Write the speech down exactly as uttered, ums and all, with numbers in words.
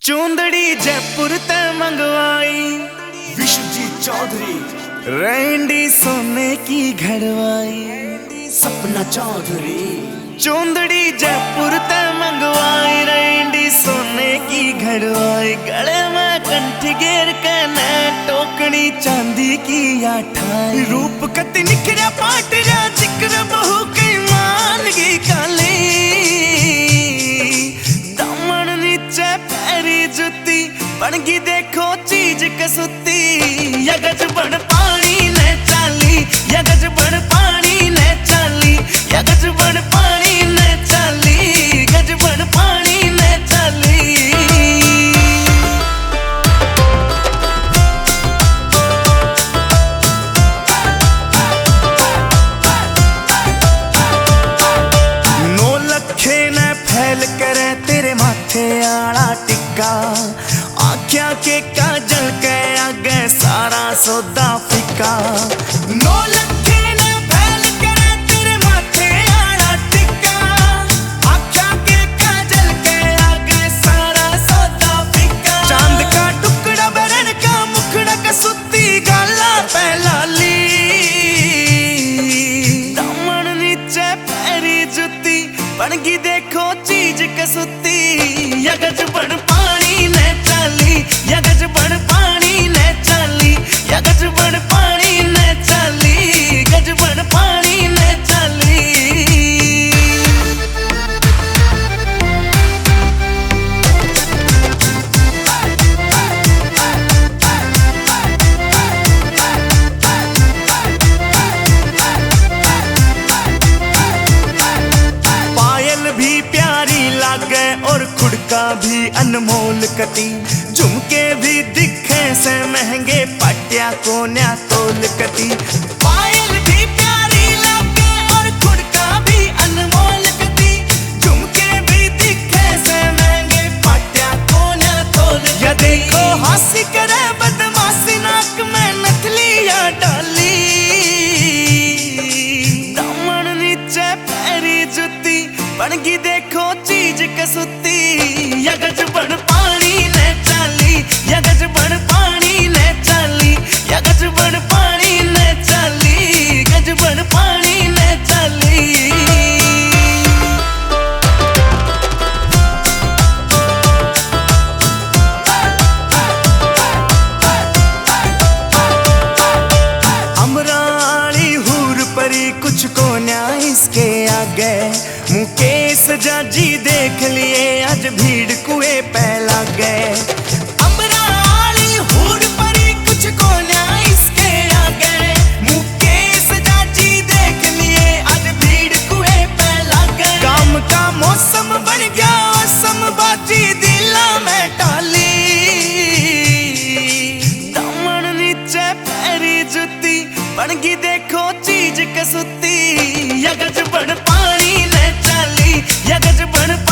चूंदड़ी जयपुर ते मंगवाई विश्वजीत चौधरी, रैंडी सोने की घड़वाई सपना चौधरी। चूंदड़ी जयपुर ते मंगवाई रैंडी सोने की घड़वाई गले में कंठी घेर के न टोकनी चांदी की आठाई रूप कति निखरा पाट जा जिक्र बहु की मान की काली दामन नीचे पैरी जुती बनगी देखो चीज कसुती यगज बन पानी ने चाली यगज बन पानी ने चाली यगज बन पानी ने चाली गज बन पानी ने चाली। नौ लखे ने फैल करे तेरे माथे आला टिक्का आख्या के काजल के आगे सारा सौदा फिका। नौ लखे ने फैल करे तेरे माथे आला टिक्का आख्या के काजल के आगे सारा सौदा फिका। चांद का टुकड़ा बरन का मुखड़ा कसुती गाला पहलाली दामन नीचे पैरी जुती बनगी देखो चीज कसुती यगज बन पानी ने चाली यगज बन पानी ने चाली यगज बन पानी ने चाली गज बन पानी ने चाली। पायल भी प्यारी लागे और खुड़का भी अनमोल कती झुमके भी दिखे से महंगे पटिया को न्या तोल कती। पायल भी प्यारी लागे और खुड़का भी अनमोल कती झुमके भी दिखे से महंगे पटिया को न्या तोल। या देखो हंसी करे बदमाशी नाक में नथलिया डाली दामन नीचे पैरी जुती बनगी देखो चीज कसुती यगज बन पानी ने चाली यगज बन पानी ने चाली यगज बन पानी ने चाली गज बन पानी ने चाली। अमराली हूर परी कुछ को न्याय इसके आगे मुकेश जाजी देख लिए आज भीड़ कुएं पे लग गए। अमराली हूर परी कुछ को न्याय इसके आगे मुकेश जाजी देख लिए आज भीड़ कुएं पे लग गए। काम का मौसम बन गया समबाजी दिला में टाली दामन नीचे पैरी जुती बनगी देखो चीज कसुती यगज बन पानी ने चाली यगज बन